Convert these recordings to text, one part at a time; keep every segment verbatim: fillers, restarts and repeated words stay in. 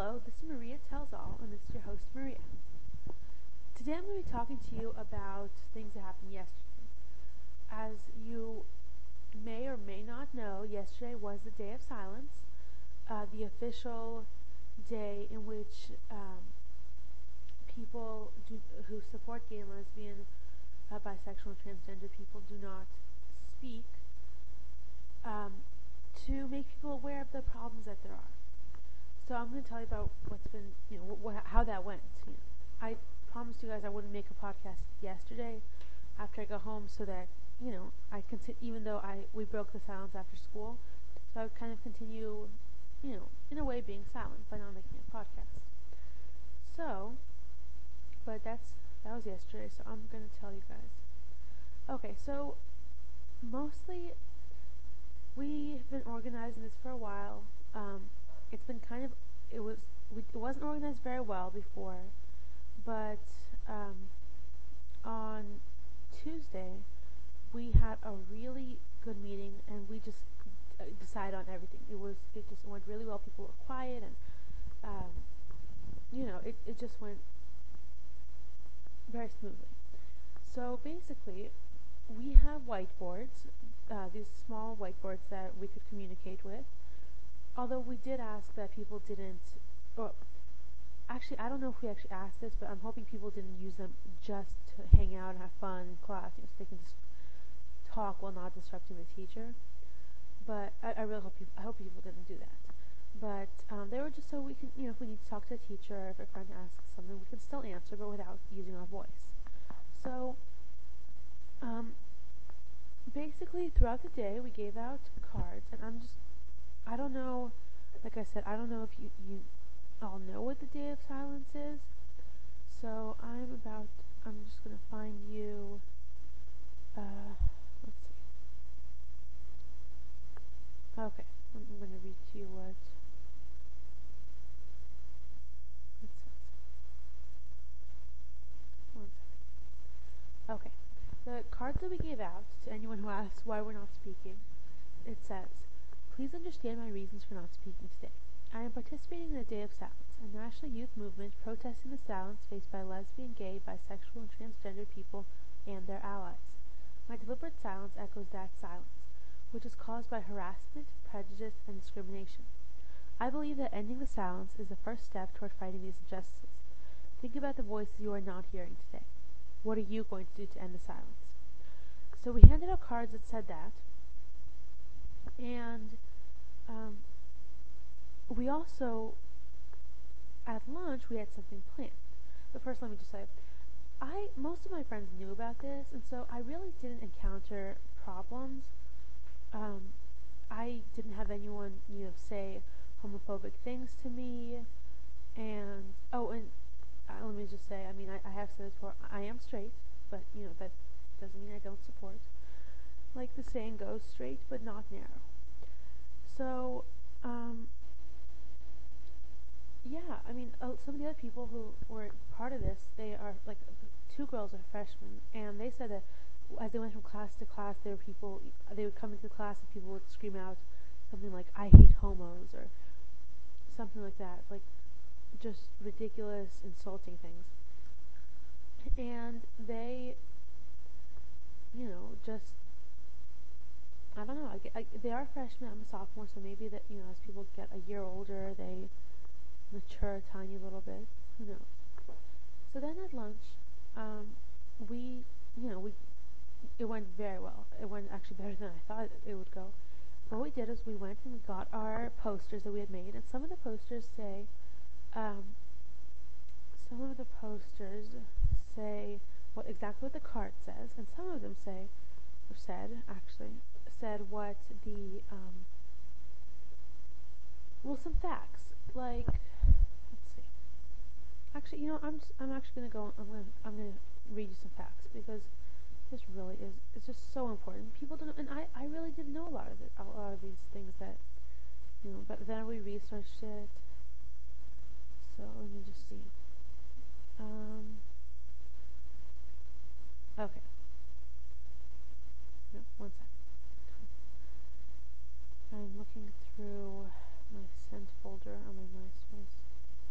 Hello, this is Maria Tells All, and this is your host, Maria. Today I'm going to be talking to you about things that happened yesterday. As you may or may not know, yesterday was the Day of Silence, uh, the official day in which um, people do, who support gay and lesbian, uh, bisexual, and transgender people do not speak um, to make people aware of the problems that there are. So I'm going to tell you about what's been, you know, wh- wh- how that went. You know, I promised you guys I wouldn't make a podcast yesterday after I got home, so that you know I conti- even though I we broke the silence after school, so I would kind of continue, you know, in a way being silent by not making a podcast. So, but that's that was yesterday. So I'm going to tell you guys. Okay, so mostly we've been organizing this for a while. Um, It's been kind of, it was, we, it wasn't organized very well before, but um, on Tuesday, we had a really good meeting, and we just uh, decided on everything. It was, it just went really well. People were quiet, and, um, you know, it, it just went very smoothly. So basically, we have whiteboards, uh, these small whiteboards that we could communicate with. Although we did ask that people didn't, or actually, I don't know if we actually asked this, but I'm hoping people didn't use them just to hang out and have fun in class, you know, so they can just talk while not disrupting the teacher. But I, I really hope people, I hope people didn't do that. But um, they were just so we can, you know, if we need to talk to a teacher or if a friend asks something, we can still answer, but without using our voice. So, um, basically, throughout the day, we gave out cards, and I'm just I don't know, like I said, I don't know if you, you all know what the Day of Silence is. So I'm about, I'm just going to find you, uh, let's see. Okay, I'm, I'm going to read to you what it says. One second. Okay, the cards that we gave out to anyone who asks why we're not speaking, it says, "Please understand my reasons for not speaking today. I am participating in the Day of Silence, a national youth movement protesting the silence faced by lesbian, gay, bisexual, and transgender people and their allies. My deliberate silence echoes that silence, which is caused by harassment, prejudice, and discrimination. I believe that ending the silence is the first step toward fighting these injustices. Think about the voices you are not hearing today. What are you going to do to end the silence?" So we handed out cards that said that, and um, we also, at lunch, we had something planned. But first, let me just say, I most of my friends knew about this, and so I really didn't encounter problems. Um, I didn't have anyone, you know, say homophobic things to me, and oh, and uh, let me just say, I mean, I, I have said this before. I am straight, but you know that doesn't mean I don't support. Like the saying goes, straight but not narrow. So, um, yeah, I mean, uh, some of the other people who were part of this, they are like two girls are freshmen, and they said that as they went from class to class, there were people, they would come into the class and people would scream out something like, "I hate homos," or something like that, like just ridiculous, insulting things. And they, you know, just, I don't know, I, I, they are freshmen, I'm a sophomore, so maybe that, you know, as people get a year older, they mature a tiny little bit. Who knows? So then at lunch, um, we, you know, we, it went very well. It went actually better than I thought it would go. What we did is we went and we got our posters that we had made, and some of the posters say, um, some of the posters say what exactly what the card says, and some of them say, or said actually, said what the, um, well, some facts, like, let's see. Actually, you know, I'm just, I'm actually gonna go. I'm gonna I'm gonna read you some facts because this really is it's just so important. People don't, and I I really didn't know a lot of it, a lot of these things that you know. But then we researched it. So let me just see. Um. Okay. No, one sec. I'm looking through my sent folder on my MySpace.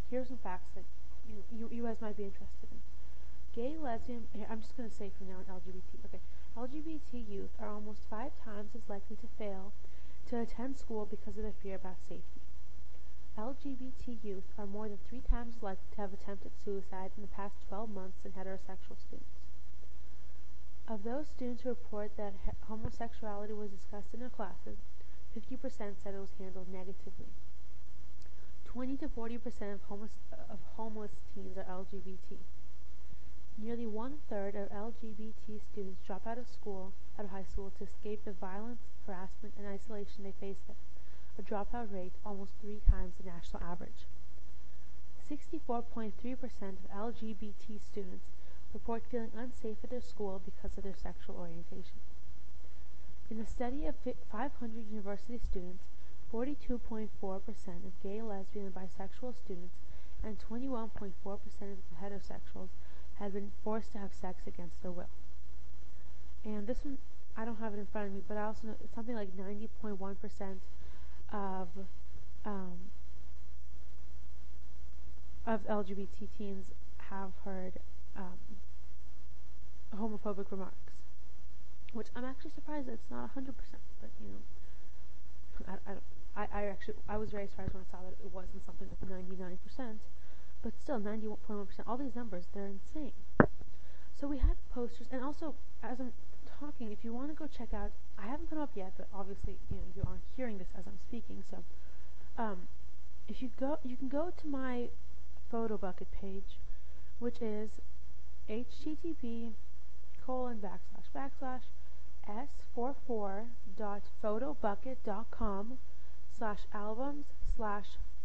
here are some facts that you, know, you, you guys might be interested in. Gay, lesbian, I'm just going to say for now L G B T. Okay, L G B T youth are almost five times as likely to fail to attend school because of their fear about safety. L G B T youth are more than three times as likely to have attempted suicide in the past twelve months than heterosexual students. Of those students who report that he- homosexuality was discussed in their classes, fifty percent said it was handled negatively. twenty to forty percent of, homos- of homeless teens are L G B T. Nearly one-third of L G B T students drop out of school, out of high school, to escape the violence, harassment, and isolation they face there, a dropout rate almost three times the national average. sixty-four point three percent of L G B T students report feeling unsafe at their school because of their sexual orientation. In a study of five hundred university students, forty-two point four percent of gay, lesbian, and bisexual students and twenty-one point four percent of heterosexuals had been forced to have sex against their will. And this one, I don't have it in front of me, but I also know it's something like ninety point one percent of um, of L G B T teens have heard um, homophobic remarks, which I'm actually surprised that it's not one hundred percent, but you know, I, I, I, I actually, I was very surprised when I saw that it wasn't something like ninety-nine percent, but still ninety-one point one percent, all these numbers, they're insane. So we had posters, and also, as I'm talking, if you want to go check out, I haven't put them up yet, but obviously, you know, you aren't hearing this as I'm speaking, so, um, if you go, you can go to my photo bucket page, which is http colon backslash backslash s44 dot photobucket dot com slash albums slash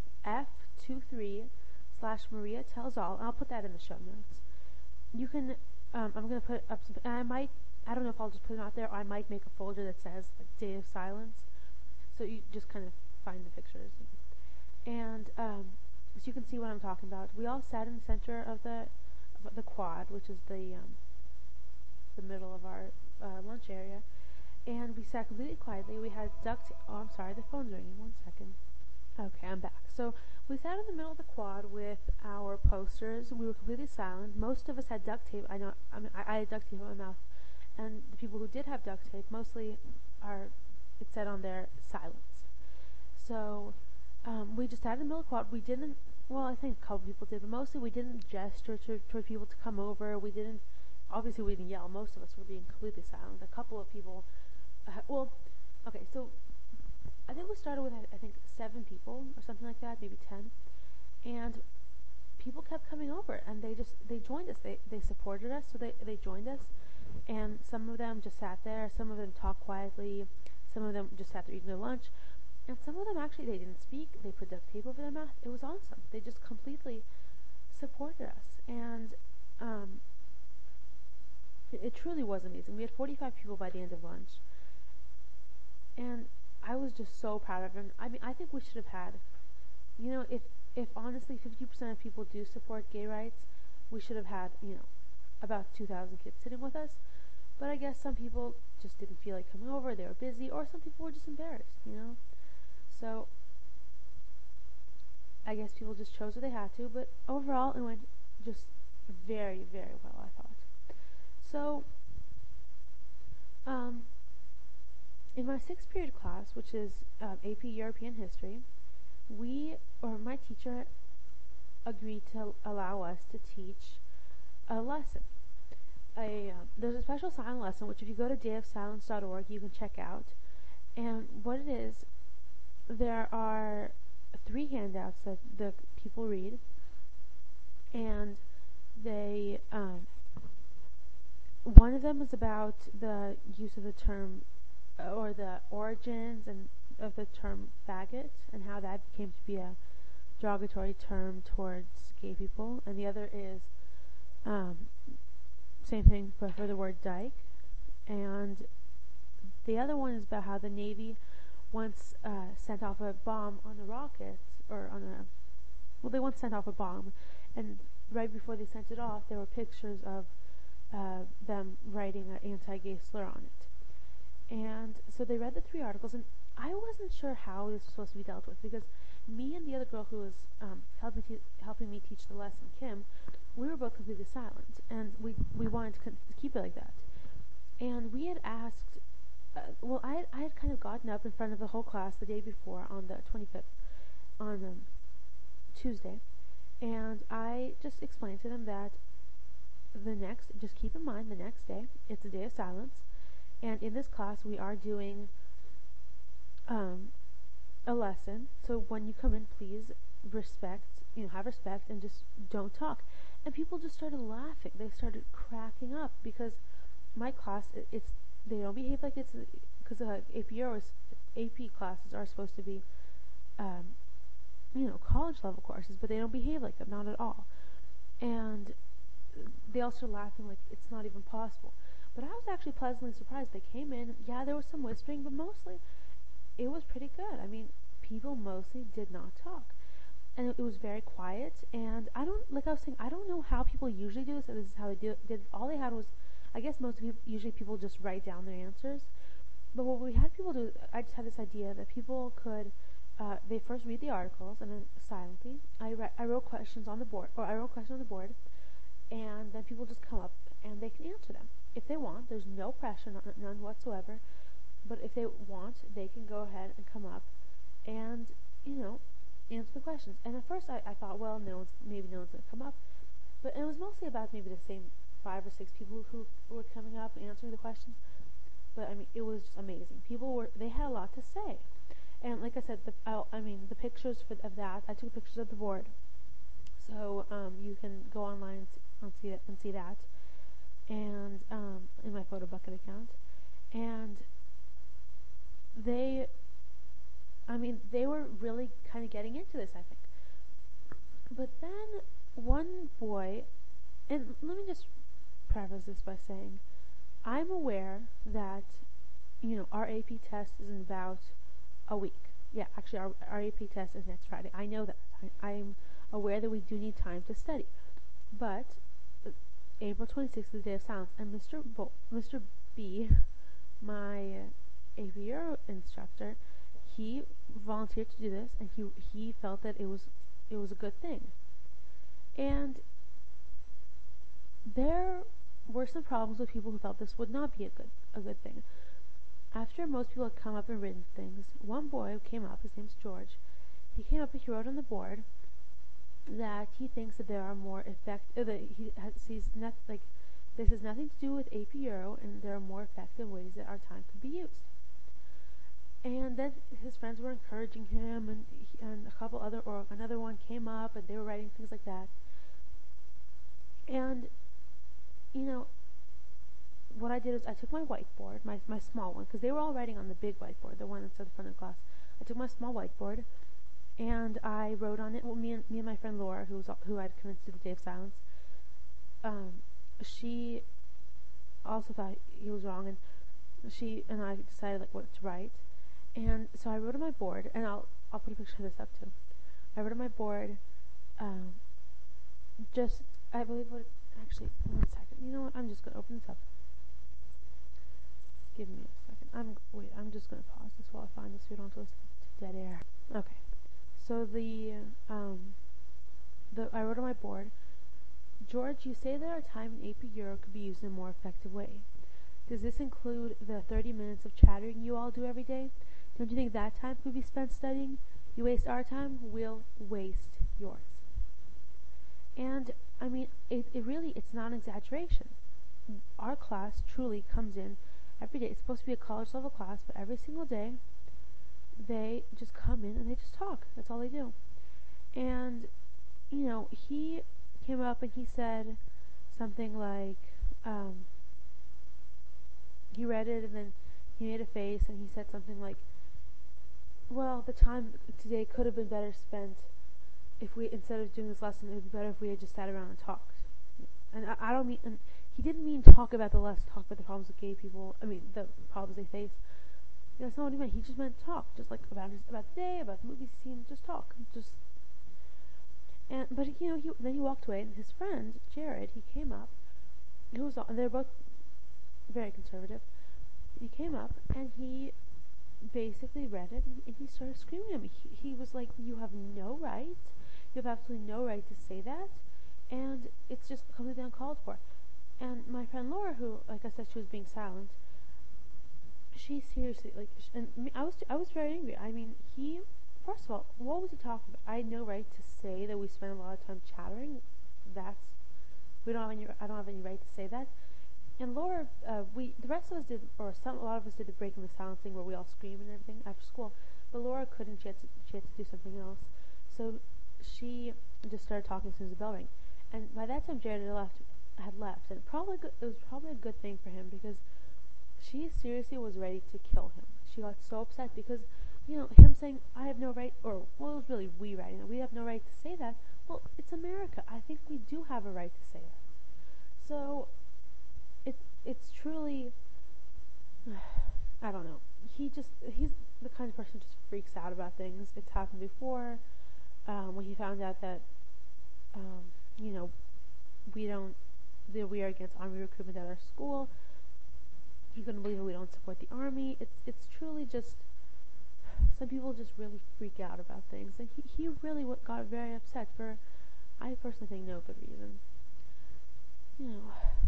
f23 slash Maria Tells All. I'll put that in the show notes. You can, um, I'm going to put up some, and I might, I don't know if I'll just put it out there, or I might make a folder that says like Day of Silence, so you just kind of find the pictures. And um, so you can see what I'm talking about. We all sat in the center of the of the quad, which is the um, the middle of our uh, lunch area, and we sat completely quietly. We had duct. Oh, I'm sorry, the phone's ringing. One second. Okay, I'm back. So we sat in the middle of the quad with our posters. We were completely silent. Most of us had duct tape. I know. I mean, I, I had duct tape in my mouth, and the people who did have duct tape, mostly, are. It said on there silence. So um, we just sat in the middle of the quad. We didn't. Well, I think a couple people did, but mostly we didn't gesture to, toward people to come over. We didn't. Obviously, we didn't yell. Most of us were being completely silent. A couple of people. Uh, well, okay, so I think we started with, I think, seven people or something like that, maybe ten. And people kept coming over, and they just, they joined us. They they supported us, so they, they joined us. And some of them just sat there. Some of them talked quietly. Some of them just sat there eating their lunch. And some of them actually, they didn't speak. They put duct tape over their mouth. It was awesome. They just completely supported us. And um, it, it truly was amazing. We had forty-five people by the end of lunch. And I was just so proud of them. I mean, I think we should have had, you know, if, if honestly fifty percent of people do support gay rights, we should have had, you know, about two thousand kids sitting with us. But I guess some people just didn't feel like coming over. They were busy, or some people were just embarrassed, you know. So I guess people just chose what they had to. But overall, it went just very, very well, I thought. So, um... in my sixth period class, which is um, A P European History, we, or my teacher, agreed to allow us to teach a lesson. A, um, there's a special silent lesson, which if you go to day of silence dot org, you can check out. And what it is, there are three handouts that the people read, and they, um, one of them is about the use of the term or the origins and of the term faggot and how that came to be a derogatory term towards gay people, and the other is um, same thing but for the word dyke, and the other one is about how the Navy once uh, sent off a bomb on the rockets, or on a well they once sent off a bomb, and right before they sent it off there were pictures of uh, them writing an anti-gay slur on it. And so they read the three articles, and I wasn't sure how this was supposed to be dealt with because me and the other girl who was um, helping te- helping me teach the lesson, Kim, we were both completely silent, and we we wanted to, con- to keep it like that. And we had asked, uh, well, I had, I had kind of gotten up in front of the whole class the day before on the twenty-fifth, on um, Tuesday, and I just explained to them that the next, just keep in mind the next day, it's a day of silence, and in this class we are doing um, a lesson. So when you come in, please respect, you know, have respect and just don't talk. And people just started laughing. They started cracking up because my class, it, it's they don't behave like it's because uh, A P or A P classes are supposed to be, um, you know, college level courses, but they don't behave like them, not at all. And they all started laughing like it's not even possible. But I was actually pleasantly surprised. They came in, yeah, there was some whispering, but mostly it was pretty good. I mean, people mostly did not talk. And it, it was very quiet. And I don't, like I was saying, I don't know how people usually do this. And this is how they do, did. All they had was, I guess most people, usually people just write down their answers. But what we had people do, I just had this idea that people could, uh, they first read the articles and then silently, I, re- I wrote questions on the board, or I wrote questions on the board, and then people just come up and they can answer them. If they want, there's no pressure, none, none whatsoever. But if they want, they can go ahead and come up and, you know, answer the questions. And at first I, I thought, well, no one's, maybe no one's going to come up. But it was mostly about maybe the same five or six people who, who were coming up and answering the questions. But, I mean, it was just amazing. People were, they had a lot to say. And like I said, the, I, I mean, the pictures for, of that, I took pictures of the board. So um, you can go online and see, that, and see that. And um, in my Photo Bucket account. And they, I mean, they were really kind of getting into this, I think. But then one boy, and let me just preface this by saying, I'm aware that, you know, our A P test is in about a week. Yeah, actually, our, our A P test is next Friday. I know that. I, I'm aware that we do need time to study. But uh, April twenty-sixth is the day of silence, and Mister Bo- Mister B, my uh, A P Euro instructor, he volunteered to do this, and he he felt that it was it was a good thing. And there were some problems with people who felt this would not be a good a good thing. After most people had come up and written things, one boy came up. His name's George. He came up and he wrote on the board that he thinks that there are more effective. Uh, that he has, sees not like this has nothing to do with A P Euro, and there are more effective ways that our time could be used. And then his friends were encouraging him, and he, and a couple other, or another one came up, and they were writing things like that. And, you know, what I did is I took my whiteboard, my my small one, because they were all writing on the big whiteboard, the one that's at the front of the class. I took my small whiteboard, and I wrote on it. Well, me and me and my friend Laura, who was who I'd convinced to do the Day of Silence, um, she also thought he was wrong, and she and I decided like what to write. And so I wrote on my board, and I'll I'll put a picture of this up too. I wrote on my board, um, just I believe what actually one second. You know what? I'm just gonna open this up. Give me a second. I'm wait. I'm just gonna pause this while I find this so we don't have to listen to dead air. Okay. So the um, the I wrote on my board. George, you say that our time in A P Euro could be used in a more effective way. Does this include the thirty minutes of chattering you all do every day? Don't you think that time could be spent studying? You waste our time, we'll waste yours. And, I mean, it, it really, it's not an exaggeration. Our class truly comes in every day. It's supposed to be a college level class, but every single day, they just come in and they just talk. That's all they do. And, you know, he came up and he said something like, um, he read it and then he made a face and he said something like, well, the time today could have been better spent if we, instead of doing this lesson, it would be better if we had just sat around and talked. And I, I don't mean, and he didn't mean talk about the lesson, talk about the problems with gay people, I mean, the problems they face. That's not what he meant. He just meant talk, just like about his, about the day, about the movies he's seen, just talk, just. And but you know, he then he walked away, and his friend Jared, he came up. He was, and they're both very conservative. He came up and he basically read it and, and he started screaming at me. He, he was like, "You have no right. You have absolutely no right to say that, and it's just completely uncalled for." And my friend Laura, who, like I said, she was being silent, she seriously, like, and I was, I was very angry. I mean, he, first of all, what was he talking about? I had no right to say that we spent a lot of time chattering. That's, we don't have any, I don't have any right to say that. And Laura, uh, we, the rest of us did, or some, a lot of us did the breaking the silence thing where we all scream and everything after school. But Laura couldn't. She had to, she had to do something else. So she just started talking as soon as the bell rang. And by that time, Jared had left, had left, and probably good, it was probably a good thing for him because she seriously was ready to kill him. She got so upset because, you know, him saying, "I have no right," or, well, it was really we writing it, "We have no right to say that." Well, it's America. I think we do have a right to say that. So, it, it's truly, I don't know. He just, he's the kind of person who just freaks out about things. It's happened before, um, when he found out that, um, you know, we don't, that we are against army recruitment at our school. He couldn't believe that we don't support the army. It's it's truly just, some people just really freak out about things, and he, he really got very upset for, I personally think, no good reason. You know,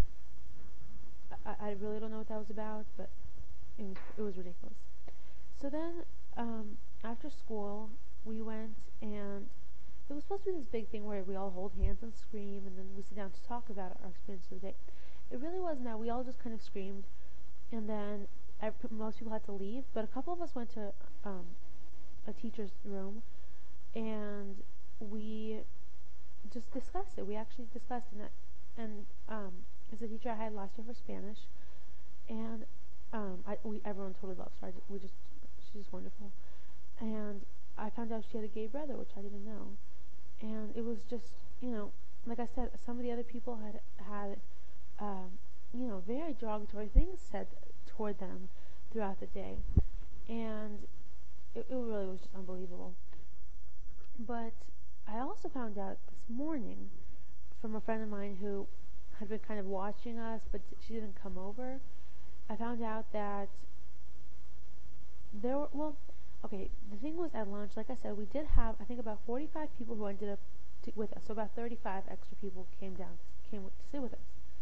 I, I really don't know what that was about, but it was it was ridiculous. So then, um, after school, we went, and it was supposed to be this big thing where we all hold hands and scream, and then we sit down to talk about our experience of the day. It really wasn't that. We all just kind of screamed, and then I, most people had to leave, but a couple of us went to um, a teacher's room, and we just discussed it. We actually discussed it, and um, as a teacher I had last year for Spanish, and um, I, we everyone totally loves her. We just she's just wonderful, and I found out she had a gay brother, which I didn't know, and it was just, you know, like I said, some of the other people had had um, you know, very derogatory things said toward them throughout the day, and it, it really was just unbelievable. But I also found out this morning from a friend of mine who had been kind of watching us, but she didn't come over. I found out that there were, well, okay, the thing was at lunch, like I said, we did have, I think, about forty-five people who ended up to, with us, so about thirty-five extra people came down, came to sit with us.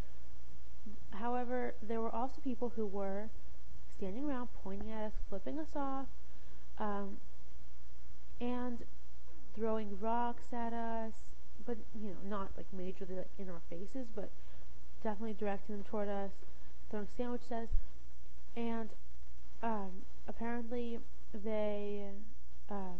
However, there were also people who were standing around, pointing at us, flipping us off, um, and throwing rocks at us, but, you know, not like majorly like in our faces, but definitely directing them toward us, throwing sandwiches at us, and um, apparently they, um,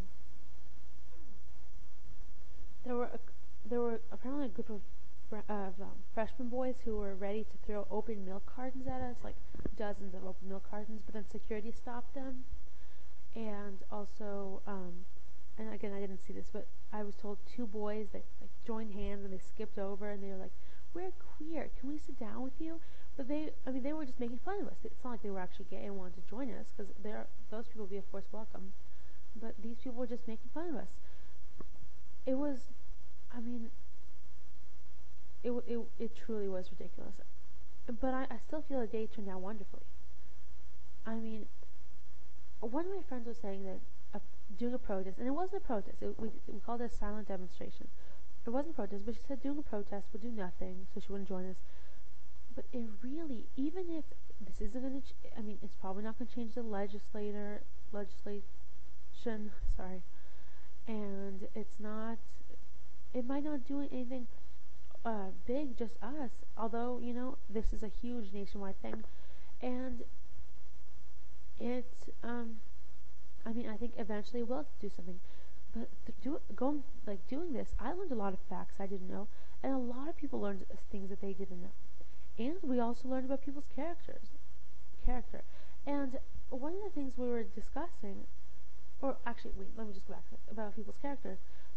there were a, there were apparently a group of of um, freshman boys who were ready to throw open milk cartons at us, like dozens of open milk cartons, but then security stopped them. And also, um, and again, I didn't see this, but I was told two boys that like joined hands and they skipped over and they were like, "We're queer. Can we sit down with you?" But they, I mean, they were just making fun of us. It's not like they were actually gay and wanted to join us, because those people would be, of course, welcome. But these people were just making fun of us. It was, I mean, It, it it truly was ridiculous, but I, I still feel the day turned out wonderfully. I mean, one of my friends was saying that uh, doing a protest, and it wasn't a protest, it, we, we called it a silent demonstration. It wasn't a protest, but she said doing a protest would do nothing, so she wouldn't join us. But it really, even if this isn't going to, ch- I mean, it's probably not going to change the legislator, legislation, sorry, and it's not, it might not do anything uh, big, just us, although, you know, this is a huge nationwide thing, and it's, um, I mean, I think eventually we'll do something, but th- do, going, like, doing this, I learned a lot of facts I didn't know, and a lot of people learned things that they didn't know, and we also learned about people's characters, character, and one of the things we were discussing, or actually, wait, let me just go back to it, about people's characters.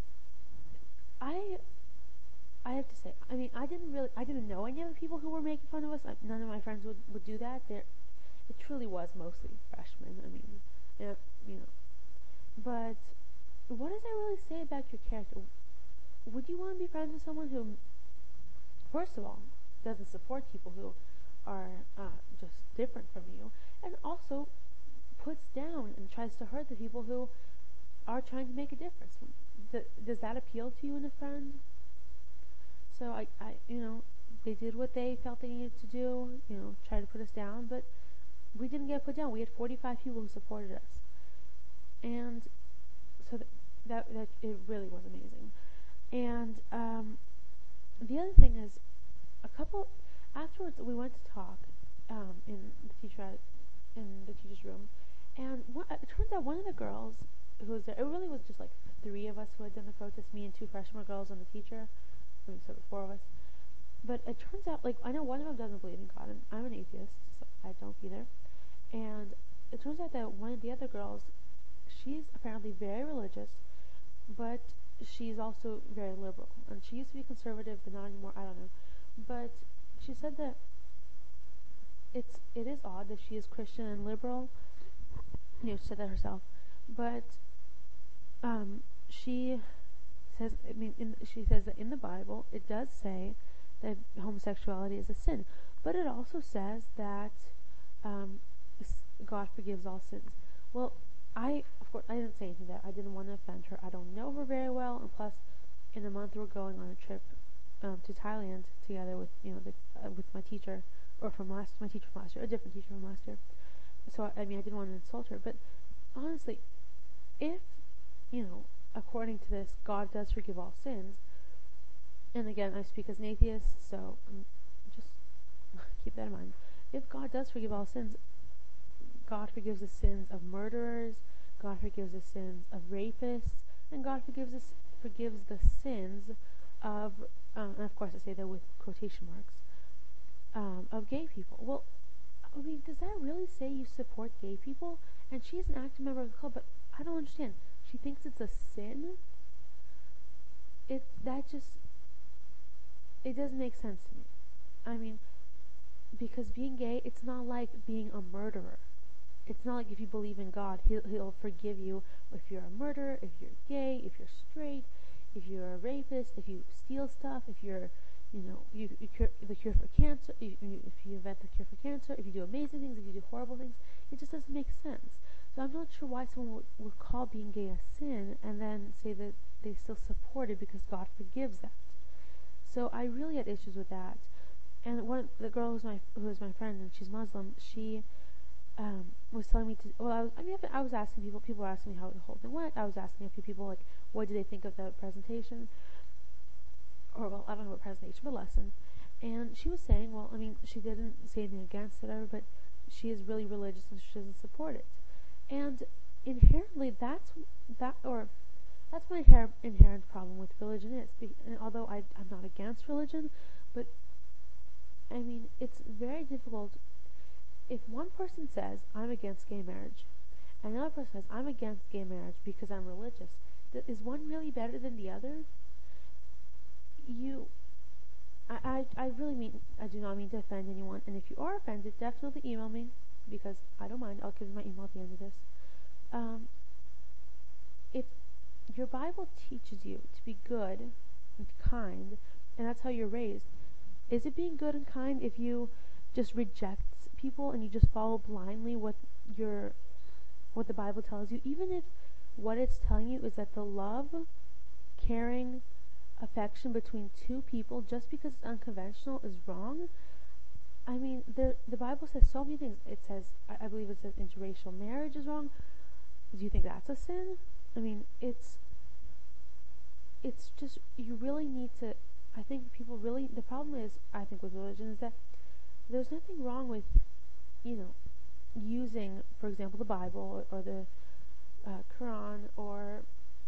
I, I have to say, I mean, I didn't really, I didn't know any of the people who were making fun of us. I, none of my friends would, would do that. There, it truly was mostly freshmen. I mean, yeah, you know. But what does that really say about your character? Would you want to be friends with someone who, first of all, doesn't support people who are uh, just different from you, and also puts down and tries to hurt the people who are trying to make a difference. Th- does that appeal to you in a friend? So I, I, you know, they did what they felt they needed to do, you know, try to put us down, but we didn't get put down. We had forty-five people who supported us. And so th- that, that, it really was amazing. And, um, the other thing is, a couple, afterwards we went to talk, um, in the teacher, in the teacher's room, and one, it turns out one of the girls who was there, it really was just like three of us who had done the protest, me and two freshman girls and the teacher, I mean, so the four of us. But it turns out, like, I know one of them doesn't believe in God, and I'm an atheist, so I don't either. And it turns out that one of the other girls, she's apparently very religious, but she's also very liberal. And she used to be conservative, but not anymore, I don't know. But she said that it's it is odd that she is Christian and liberal. You know, she said that herself. But um, she says, I mean, in, she says that in the Bible it does say that homosexuality is a sin, but it also says that um, God forgives all sins. Well, I, of course, I didn't say anything to that. I didn't want to offend her. I don't know her very well, and plus, in a month we're going on a trip um, to Thailand together with, you know, the, uh, with my teacher, or from last, my teacher from last year, a different teacher from last year. So I, I mean, I didn't want to insult her, but honestly, if, you know, according to this, God does forgive all sins, and again, I speak as an atheist, so um, just keep that in mind. If God does forgive all sins, God forgives the sins of murderers, God forgives the sins of rapists, and God forgives the, forgives the sins of, um, and of course I say that with quotation marks, um, of gay people. Well, I mean, does that really say you support gay people? And she's an active member of the club, but I don't understand. She thinks it's a sin? It, that just, it doesn't make sense to me. I mean, because being gay, it's not like being a murderer. It's not like if you believe in God, he'll, he'll forgive you if you're a murderer, if you're gay, if you're straight, if you're a rapist, if you steal stuff, if you're, you know, you, you cure the cure for cancer, if you, if you invent the cure for cancer, if you do amazing things, if you do horrible things. It just doesn't make sense. So I'm not sure why someone would, would call being gay a sin and then say that they still support it because God forgives that. So I really had issues with that. And one the girl who's my who is my friend, and she's Muslim, she um, was telling me to. Well, I was. I mean, I was asking people. People were asking me how the whole thing went. I was asking a few people, like, what did they think of the presentation, or well, I don't know what presentation, but lesson. And she was saying, well, I mean, she didn't say anything against it, ever, but she is really religious and she doesn't support it. And inherently, that's that, or that's my inher- inherent problem with religion is. Be- and although I, I'm not against religion, but I mean, it's very difficult. If one person says, I'm against gay marriage, and another person says, I'm against gay marriage because I'm religious, th- is one really better than the other? You, I, I, I really mean, I do not mean to offend anyone, and if you are offended, definitely email me, because I don't mind. I'll give you my email at the end of this. Um, if your Bible teaches you to be good and kind, and that's how you're raised, is it being good and kind if you just reject people and you just follow blindly what your what the Bible tells you, even if what it's telling you is that the love, caring, affection between two people, just because it's unconventional, is wrong? I mean, there, the Bible says so many things. It says, I, I believe it says interracial marriage is wrong. Do you think that's a sin? I mean, it's it's just, you really need to, I think people really, the problem is, I think with religion, is that there's nothing wrong with, you know, using, for example, the Bible or, or the uh, Quran or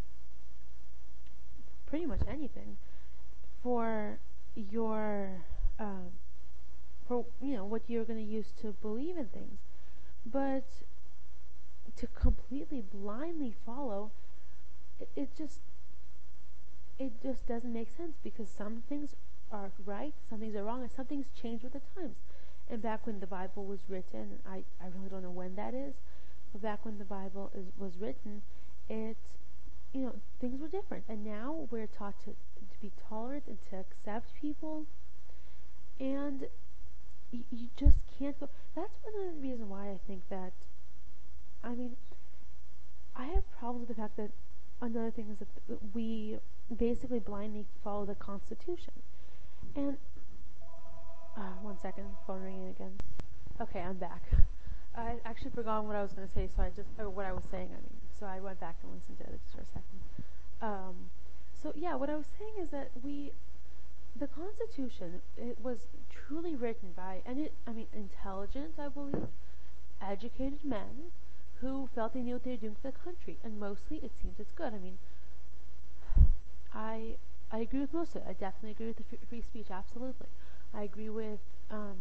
pretty much anything for your, um, for, you know, what you're going to use to believe in things. But to completely blindly follow, it, it just, it just doesn't make sense, because some things are right, some things are wrong, and some things change with the times. And back when the Bible was written, I, I really don't know when that is, but back when the Bible is, was written, it, you know, things were different. And now we're taught to, to be tolerant and to accept people, and you, you just can't go. That's one of the reasons why I think that I mean, I have problems with the fact that another thing is that we basically blindly follow the Constitution. And uh, one second, phone ringing again. Okay, I'm back. I actually forgot what I was going to say, so I just or what I was saying. I mean, so I went back and listened to it just for a second. Um, so yeah, what I was saying is that we, the Constitution, it was truly written by, and it, I mean, intelligent, I believe, educated men who felt they knew what they were doing for the country, and mostly it seems it's good. I mean, I I agree with most of it. I definitely agree with the f- free speech, absolutely. I agree with um,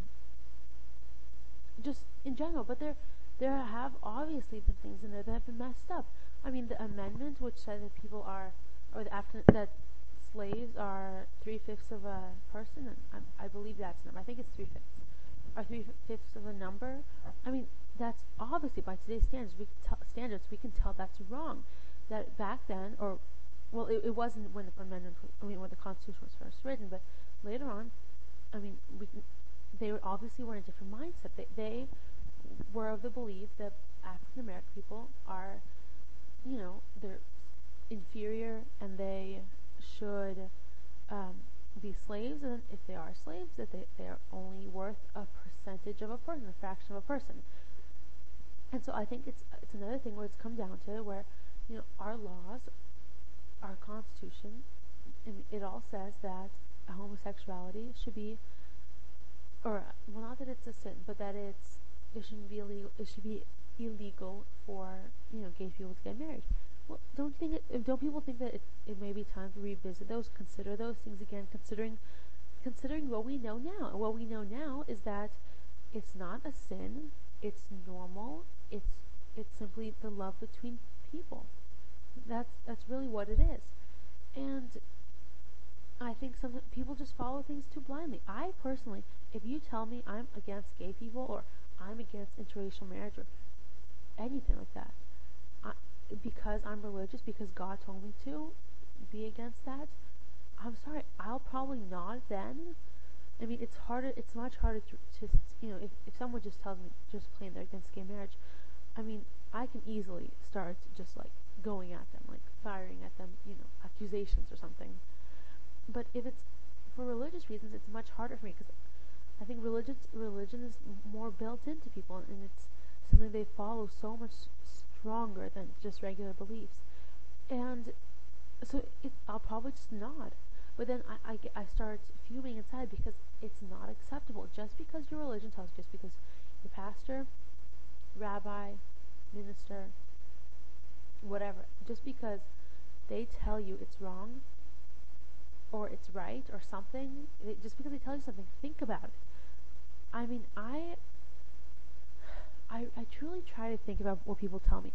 just in general, but there there have obviously been things in there that have been messed up. I mean, the amendment which said that people are, or the Afri- that slaves are three fifths of a person, and I, I believe that's the number. I think it's three fifths, or three fifths of a number. I mean, that's obviously by today's standards. We can tell, standards we can tell that's wrong. That back then, or well, it, it wasn't when the amendment, I mean, when the Constitution was first written, but later on, I mean, we can, they were obviously were in a different mindset. They, they were of the belief that African American people are, you know, they're inferior and they should um, be slaves, and if they are slaves, that they, they are only worth a percentage of a person, a fraction of a person. And so I think it's it's another thing where it's come down to where, you know, our laws, our Constitution, and it all says that homosexuality should be, or well, not that it's a sin, but that it's it shouldn't be illegal. It should be illegal for, you know, gay people to get married. Well, don't you think? It, don't people think that it, it may be time to revisit those, consider those things again, considering considering what we know now? And what we know now is that it's not a sin. It's normal. It's it's simply the love between people. That's that's really what it is. And I think some people just follow things too blindly. I personally, if you tell me I'm against gay people or I'm against interracial marriage or anything like that, I, because I'm religious, because God told me to be against that, I'm sorry, I'll probably nod then. I mean, it's harder, it's much harder to, to you know, if, if someone just tells me just plain they're against gay marriage, I mean, I can easily start just like going at them, like firing at them, you know, accusations or something. But if it's for religious reasons, it's much harder for me because I think religion religion is more built into people, and it's something they follow so much stronger than just regular beliefs. And so it, I'll probably just nod. But then I, I, I start fuming inside because it's not acceptable. Just because your religion tells you, just because your pastor, rabbi, minister, whatever, just because they tell you it's wrong or it's right or something, it, just because they tell you something, think about it. I mean, I, I, I truly try to think about what people tell me.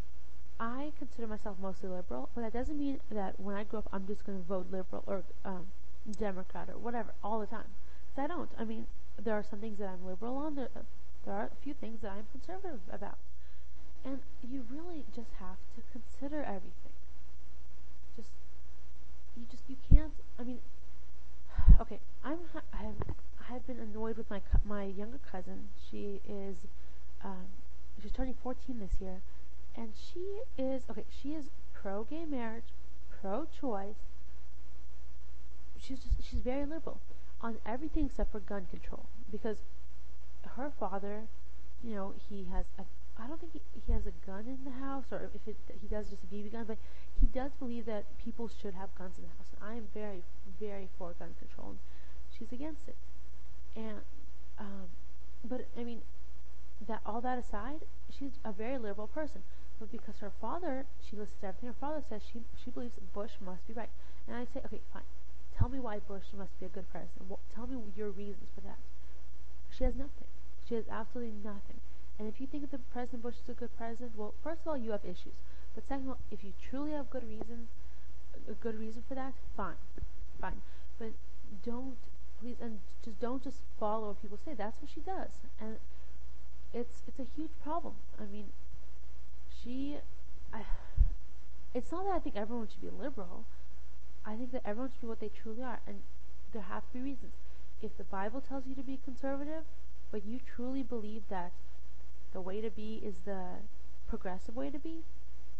I consider myself mostly liberal, but that doesn't mean that when I grow up, I'm just going to vote liberal or um, Democrat or whatever all the time. Because I don't. I mean, there are some things that I'm liberal on. There, uh, there are a few things that I'm conservative about. And you really just have to consider everything. Just, you just, you can't, I mean, okay, I'm, I have, I have been annoyed with my, my younger cousin. She is, um, she's turning fourteen this year. And she is, okay, she is pro-gay marriage, pro-choice. She's just, she's very liberal on everything except for gun control. Because her father, you know, he has, a, I don't think he, he has a gun in the house, or if it, he does just a B B gun, but he does believe that people should have guns in the house. And I am very, very for gun control, and she's against it. And, um, but, I mean, that all that aside, she's a very liberal person. But because her father, she listens to everything her father says, she she believes Bush must be right. And I say, okay, fine. Tell me why Bush must be a good president. Well, tell me your reasons for that. She has nothing. She has absolutely nothing. And if you think that President Bush is a good president, well, first of all, you have issues. But second of all, if you truly have good reasons, a good reason for that, fine, fine. But don't, please, and just don't just follow what people say. That's what she does, and it's it's a huge problem. I mean, she, I, it's not that I think everyone should be liberal. I think that everyone should be what they truly are, and there have to be reasons. If the Bible tells you to be conservative, but you truly believe that the way to be is the progressive way to be,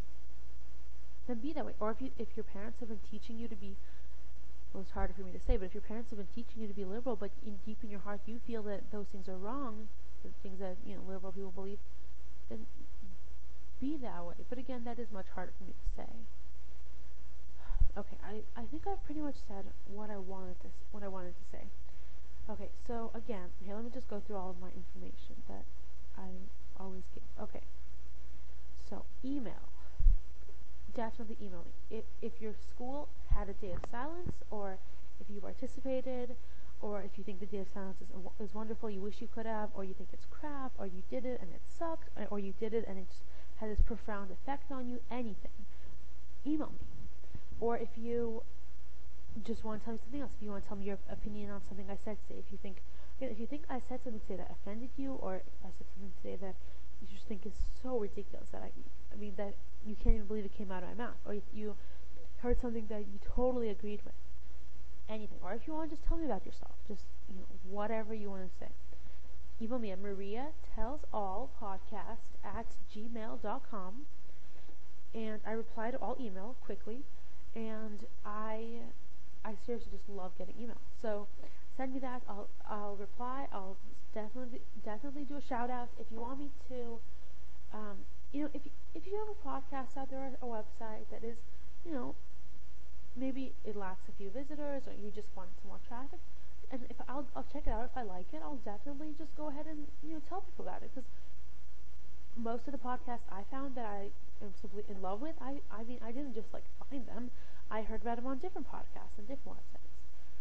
then be that way. Or if you if your parents have been teaching you to be, well, it's harder for me to say, but if your parents have been teaching you to be liberal, but in deep in your heart you feel that those things are wrong, the things that, you know, liberal people believe, then be that way. But again, that is much harder for me to say. Okay, I, I think I've pretty much said what I wanted to what I wanted to say. Okay, so again, here, let me just go through all of my information that I always give. Okay, so email. Definitely email me. If, if your school had a day of silence, or if you participated, or if you think the day of silence is, is wonderful, you wish you could have, or you think it's crap, or you did it and it sucked, or, or you did it and it just had this profound effect on you, anything, email me. Or if you just want to tell me something else, if you want to tell me your opinion on something I said today, if you think if you think I said something today that offended you, or if I said something today that you just think is so ridiculous that I, I mean that you can't even believe it came out of my mouth, or if you heard something that you totally agreed with, anything, or if you want to just tell me about yourself, just, you know, whatever you want to say, email me at maria tells all podcast at gmail dot com, and I reply to all email quickly, and I I seriously just love getting emails. So send me that. I'll I'll reply. I'll definitely definitely do a shout out if you want me to. Um, you know, if you, if you have a podcast out there, or a website that is, you know, maybe it lacks a few visitors, or you just want some more traffic, and if I'll I'll check it out. If I like it, I'll definitely just go ahead and, you know, tell people about it, because most of the podcasts I found that I am simply in love with, I I mean I didn't just like find them. I heard about them on different podcasts and different websites.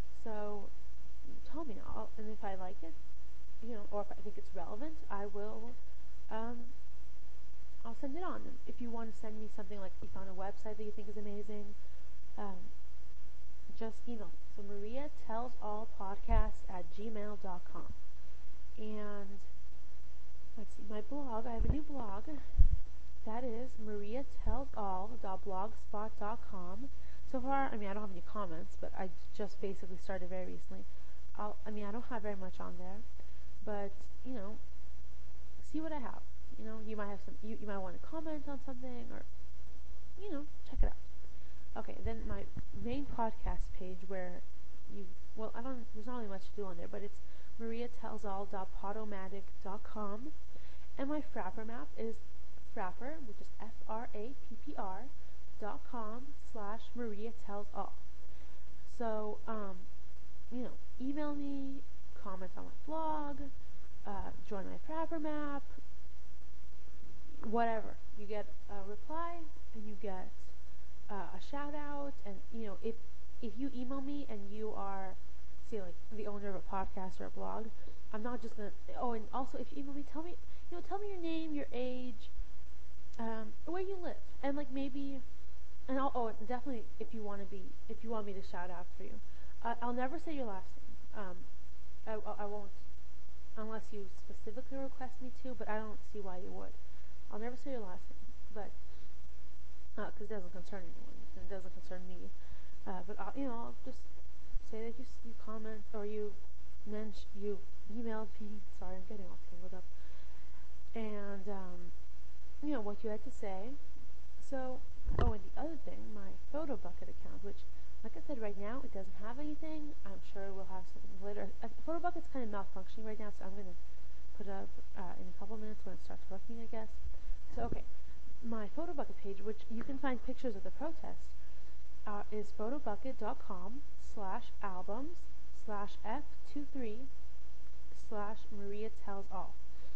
So tell me, I'll, and if I like it, you know, or if I think it's relevant, I will. Um, I'll send it on. And if you want to send me something, like you found a website that you think is amazing, um, just email me. So maria tells all podcast at gmail dot com. And let's see, my blog, I have a new blog. That is maria tells all dot blogspot dot com. So far, I mean, I don't have any comments, but I just basically started very recently. I'll, I mean, I don't have very much on there, but, you know, see what I have. You know, you might have some, you, you might want to comment on something, or, you know, check it out. Okay, then my main podcast page, where you, well, I don't, there's not really much to do on there, but it's maria tells all dot podomatic dot com, and my Frapper map is Frapper, which is F R A P P R, dot com slash Maria tells all. So, um, you know, email me, comment on my blog, uh, join my Frapper map, whatever. You get a reply, and you get uh, a shout out, and, you know, if if you email me and you are, say, like the owner of a podcast or a blog, I'm not just gonna. Oh, and also, if you email me, tell me, you know, tell me your name, your age, um, where you live, and like maybe, and I'll, oh, definitely, if you want to be, if you want me to shout out for you, uh, I'll never say your last name. Um, I, I won't, unless you specifically request me to, but I don't see why you would. I'll never say your last name, but because uh, it doesn't concern anyone, and it doesn't concern me. Uh, but I'll, you know, I'll just say that you you comment, or you mention, you emailed me. Sorry, I'm getting all tangled up. And um, you know what you had to say. So, oh, and the other thing, my Photobucket account, which, like I said, right now it doesn't have anything. I'm sure we'll have something later. Uh, Photobucket's kind of malfunctioning right now, so I'm gonna put it up uh, in a couple minutes when it starts working, I guess. So, okay, my Photobucket page, which you can find pictures of the protest, uh, is photobucket dot com slash albums slash F twenty-three slash Maria tells all.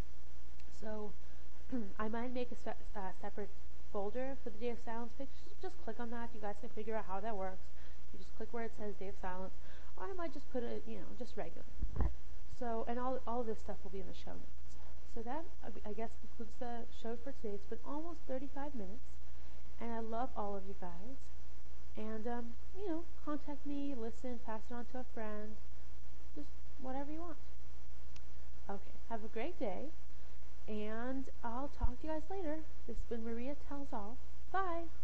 So, I might make a se- uh, separate folder for the Day of Silence pictures. Just click on that. You guys can figure out how that works. You just click where it says Day of Silence, or I might just put it, you know, just regular. So, and all all of this stuff will be in the show notes. So that, I guess, concludes the show for today. It's been almost thirty-five minutes, and I love all of you guys. And, um, you know, contact me, listen, pass it on to a friend, just whatever you want. Okay, have a great day, and I'll talk to you guys later. This has been Maria Tells All. Bye!